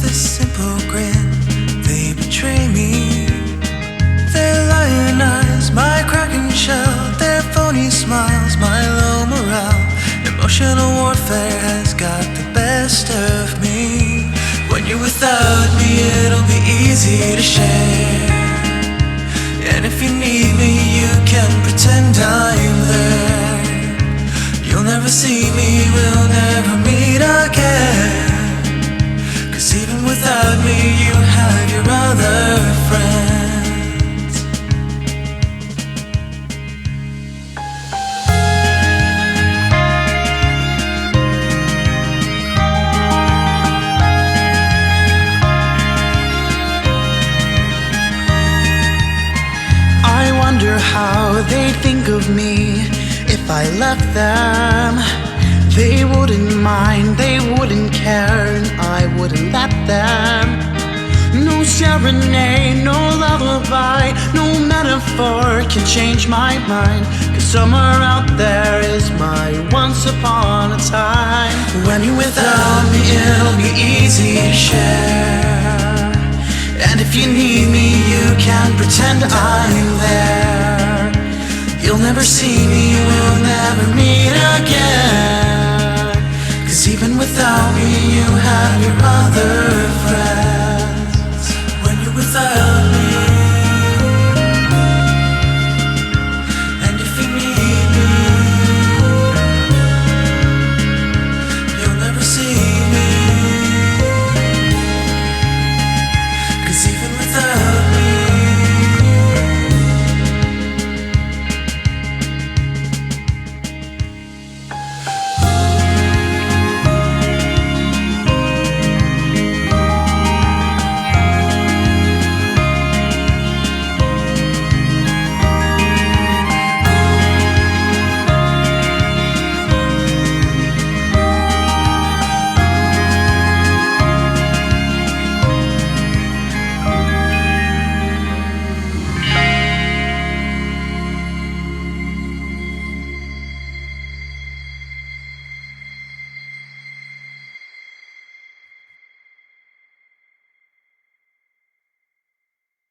a simple grin. They betray me. They lionize my cracking shell. Their phony smiles, my low morale. Emotional warfare has got the best of me. When you're without me, it'll be easy to share. And if you need me, you can pretend I'm there. You'll never see me, we'll never meet again. 'Cause even without me, you have your other friends. I wonder how they'd think of me if I left them. They wouldn't mind, they wouldn't care, and I wouldn't let them. No serenade, no lullaby, no metaphor can change my mind. 'Cause somewhere out there is my once upon a time. When you're without me, it'll be easy to share. And if you need me, you can pretend I'm there. You'll never see me, we'll never meet again. 'Cause even without me,